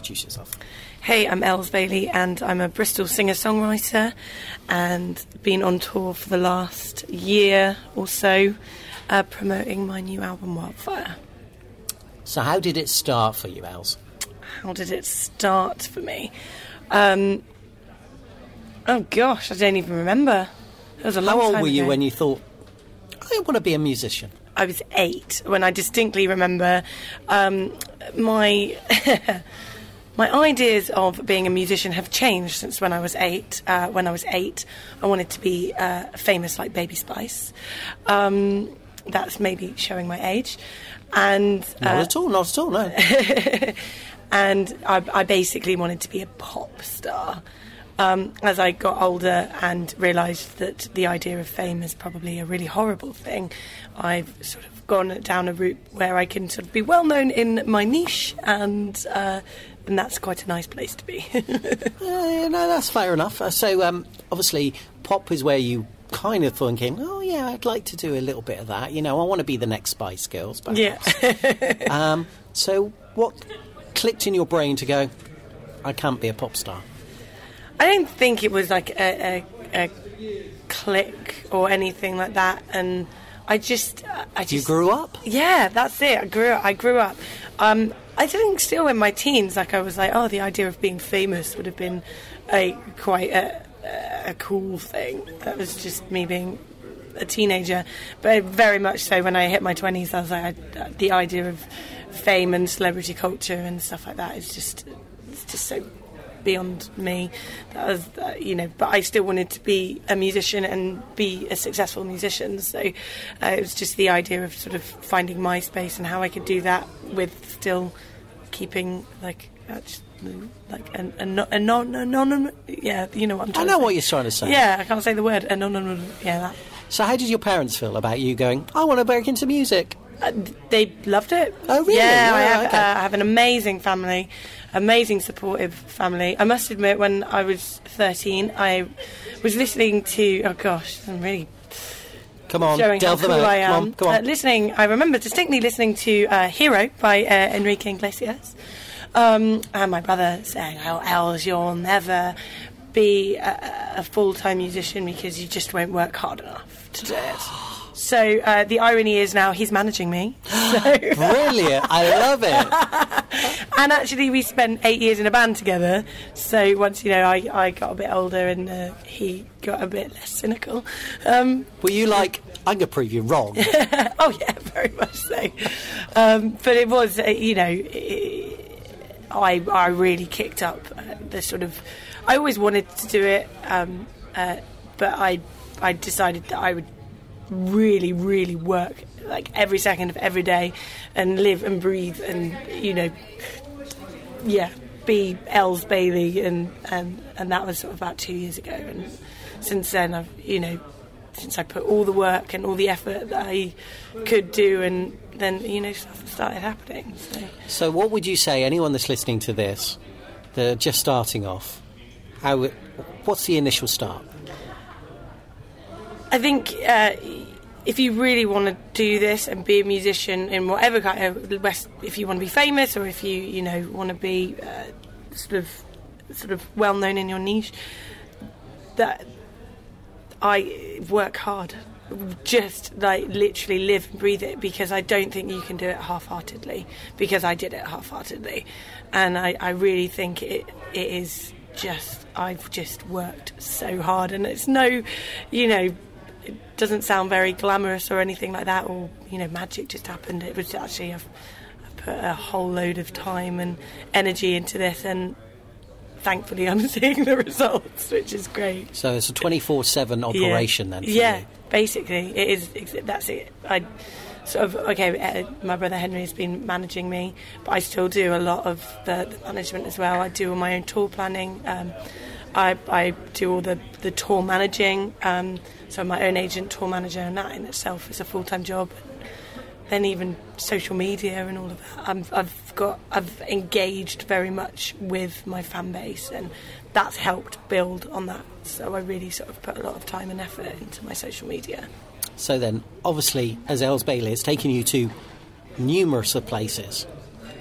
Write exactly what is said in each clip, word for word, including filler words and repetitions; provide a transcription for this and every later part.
introduce yourself. Hey, I'm Els Bailey, and I'm a Bristol singer-songwriter, and been on tour for the last year or so, uh, promoting my new album, Wildfire. So how did it start for you, Els? How did it start for me? Um, oh gosh, I don't even remember. It was a long How old time were you ago. when you thought, I want to be a musician? I was eight when I distinctly remember um, my my ideas of being a musician have changed since when I was eight. Uh, when I was eight, I wanted to be uh, famous like Baby Spice. Um, that's maybe showing my age. And uh, Not at all, not at all, no. and I, I basically wanted to be a pop star. Um, as I got older and realised that the idea of fame is probably a really horrible thing, I've sort of gone down a route where I can sort of be well known in my niche, and uh, and that's quite a nice place to be. uh, yeah, no, that's fair enough. Uh, so, um, obviously, pop is where you kind of thinking, oh, yeah, I'd like to do a little bit of that. You know, I want to be the next Spice Girls, perhaps. Yeah. um, so, what clicked in your brain to go, I can't be a pop star? I don't think it was like a, a, a click or anything like that, and I just, I just. You grew up? Yeah, that's it. I grew up. I grew up. Um, I think still in my teens, like I was like, oh, the idea of being famous would have been a quite a, a cool thing. That was just me being a teenager, but very much so when I hit my twenties, I was like, I, the idea of fame and celebrity culture and stuff like that is just, it's just so beyond me. That was, uh, you know, but I still wanted to be a musician and be a successful musician. So uh, it was just the idea of sort of finding my space and how I could do that with still keeping like uh, just, like a, a, no- a non a non yeah, you know what I'm trying I know to say. what you're trying to say. Yeah, I can't say the word. A non yeah. That. So, how did your parents feel about you going, I want to break into music? Uh, they loved it. Oh, really? Yeah, Oh, I have, okay. uh, I have an amazing family, amazing supportive family. I must admit, when I was thirteen, I was listening to, oh gosh, I'm really Come on, showing how delve them cool out. I am. Come on, come on. Uh, listening, I remember distinctly listening to uh, Hero by uh, Enrique Iglesias, um, and my brother saying, oh, Els, you'll never be a, a full-time musician because you just won't work hard enough to do it. So uh, the irony is now he's managing me. So. Brilliant. I love it. And actually we spent eight years in a band together. So once, you know, I, I got a bit older and uh, he got a bit less cynical. Um, Were you like, I'm going to prove you wrong? oh, yeah, very much so. Um, but it was, uh, you know, it, I, I really kicked up uh, the sort of... I always wanted to do it, um, uh, but I, I decided that I would really, really work like every second of every day and live and breathe and, you know, yeah, be Els Bailey, and, and, and that was sort of about two years ago. And since then, I've, you know, since I put all the work and all the effort that I could do, and then, you know, stuff started happening. So, So what would you say, anyone that's listening to this, they're just starting off, how? It, what's the initial start? I think uh, if you really want to do this and be a musician in whatever kind of West, if you want to be famous or if you you know want to be uh, sort of sort of well known in your niche, that I work hard, just like literally live and breathe it, because I don't think you can do it half-heartedly, because I did it half-heartedly, and I, I really think it it is just I've just worked so hard, and it's no, you know. It doesn't sound very glamorous or anything like that, or, you know, magic just happened. It was actually, I've, I've put a whole load of time and energy into this, and thankfully I'm seeing the results, which is great. So it's a twenty-four seven operation yeah. then for Yeah, you. basically, it is, that's it. I sort of, okay, uh, my brother Henry has been managing me, but I still do a lot of the, the management as well. I do all my own tour planning. Um, I, I do all the, the tour managing, um, so I'm my own agent, tour manager, and that in itself is a full-time job. Then even social media and all of that. I'm, I've got, I've engaged very much with my fan base, and that's helped build on that. So I really sort of put a lot of time and effort into my social media. So then, obviously, as Els Bailey, it's taken you to numerous of places.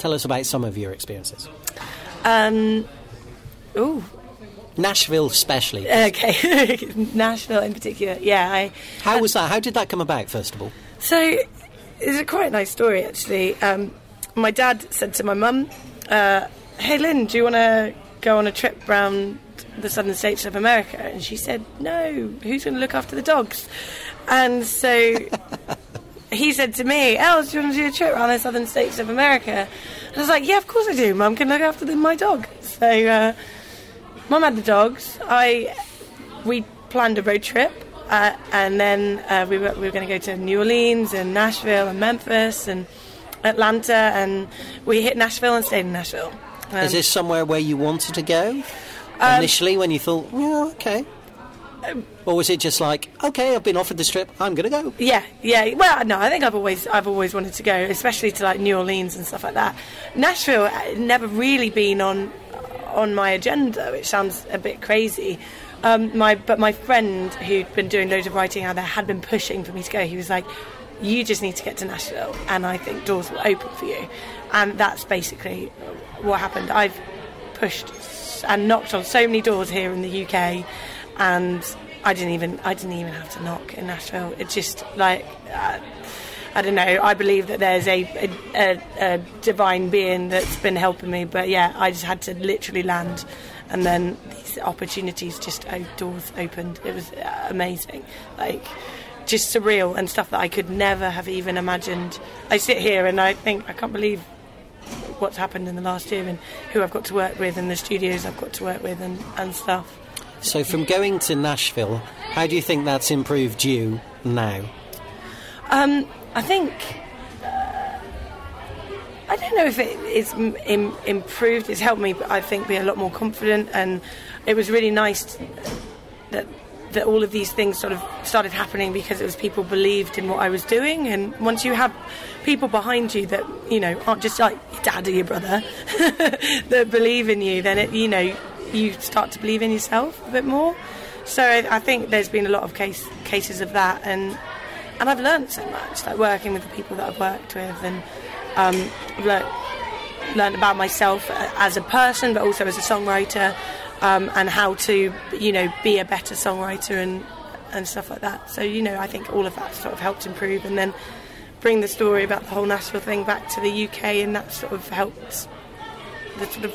Tell us about some of your experiences. Um, ooh. Nashville especially. Okay, Nashville in particular. Yeah. I, How was that? How did that come about, first of all? So, it's a quite nice story, actually. Um, my dad said to my mum, uh, hey, Lynn, do you want to go on a trip around the southern states of America? And she said, no, who's going to look after the dogs? And so he said to me, Els, do you want to do a trip around the southern states of America? And I was like, yeah, of course I do. Mum can look after the, my dog. So uh, Mum had the dogs. I we planned a road trip, uh, and then uh, we were we were going to go to New Orleans and Nashville and Memphis and Atlanta, and we hit Nashville and stayed in Nashville. Um, Is this somewhere where you wanted to go um, initially when you thought, yeah, okay? Or was it just like, okay, I've been offered this trip, I'm going to go? Yeah, yeah. Well, no, I think I've always, I've always wanted to go, especially to like New Orleans and stuff like that. Nashville had never really been on, on my agenda, which sounds a bit crazy. Um, my, but my friend who'd been doing loads of writing out there had been pushing for me to go. He was like, you just need to get to Nashville, and I think doors will open for you. And that's basically what happened. I've pushed and knocked on so many doors here in the U K. And I didn't even I didn't even have to knock in Nashville. It's just like uh, I don't know. I believe that there's a, a, a, a divine being that's been helping me. But yeah, I just had to literally land, and then these opportunities just oh, doors opened. It was uh, amazing, like just surreal and stuff that I could never have even imagined. I sit here and I think I can't believe what's happened in the last year and who I've got to work with and the studios I've got to work with and, and stuff. So from going to Nashville, how do you think that's improved you now? Um, I think... Uh, I don't know if it, it's m- im- improved. It's helped me, I think, be a lot more confident. And it was really nice that that all of these things sort of started happening because it was people believed in what I was doing. And once you have people behind you that, you know, aren't just like your dad or your brother that believe in you, then, it, you know... you start to believe in yourself a bit more. So I, I think there's been a lot of case, cases of that, and and I've learned so much, like working with the people that I've worked with, and um, I've learned, learned about myself as a person, but also as a songwriter, um, and how to, you know, be a better songwriter and and stuff like that. So, you know, I think all of that sort of helped improve, and then bring the story about the whole Nashville thing back to the U K, and that sort of helped the sort of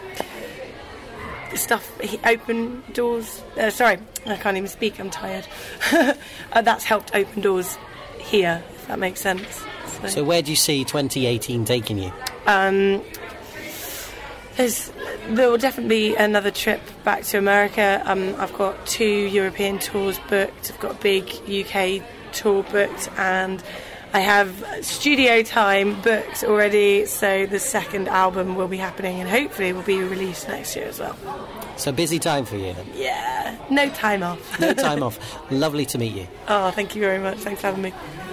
stuff open doors. Uh, sorry, I can't even speak. I'm tired. uh, that's helped open doors here, if that makes sense. So, so where do you see twenty eighteen taking you? Um, there's, there will definitely be another trip back to America. Um, I've got two European tours booked. I've got a big U K tour booked, and I have studio time booked already, so the second album will be happening and hopefully will be released next year as well. So busy time for you then? Yeah, no time off. No time off. Lovely to meet you. Oh, thank you very much. Thanks for having me.